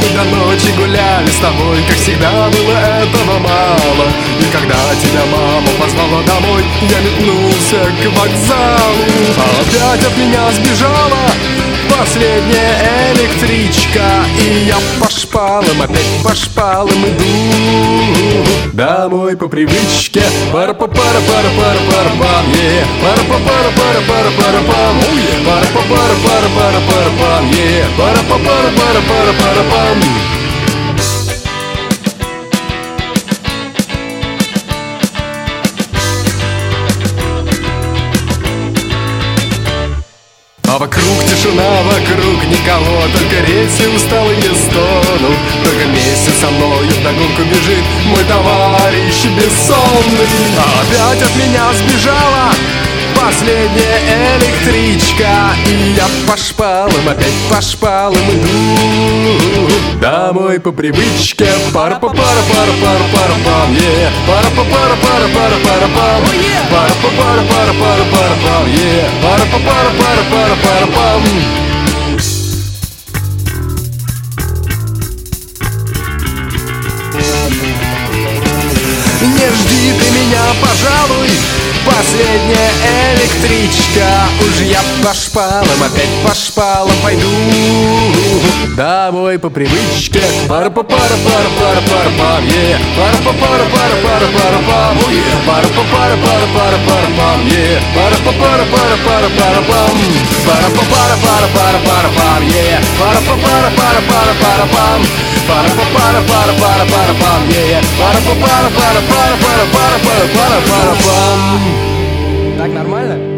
до ночи гуляли с тобой, как всегда было этого мало. И когда тебя мама позвала домой, я метнулся к вокзалу. А опять от меня сбежала последняя электричка, и я по шпалам, опять по шпалам иду домой по привычке. Пара-па-пара-пара-пара-пара-пам, пара-па-пара-пара-пара-пара-пам, пара-па-пара-пара-пара-пара-пам, пара-па-пара-пара-пара-пара-пам. А вокруг тишина, вокруг никого, только рельсы усталые стонут. Только вместе со мною вдогонку бежит мой товарищ бессонный. А опять от меня сбежала последняя электричка, и я по шпалам, опять по шпалам иду домой по привычке. Пара-па-пара-пара-пара-пара-пам, пара-па-пара-пара-пара-пара-пам, пара-па-пара-пара-пара-пара-пам, пара-па-пара-пара-пара-пара-пам. Не жди ты меня, пожалуй, последняя электричка. Уж я по шпалам, опять по шпалам пойду домой по привычке. Пара-па-пара-пара-пара-пара-пам, пара-па-пара-пара-пара-пара-пам, пара-па-пара-пара-пара-пара-пам, пара-па-пара-пара-пара-пара-пам, пара-па-пара-пара-пара-пара-пам, пара-па-пара-пара-пара-пара-пам, пара-па-пара-пара-пара-пара-пам, пара-па-пара-пара-пара-пара-пара-пара-пара-пам. Так нормально?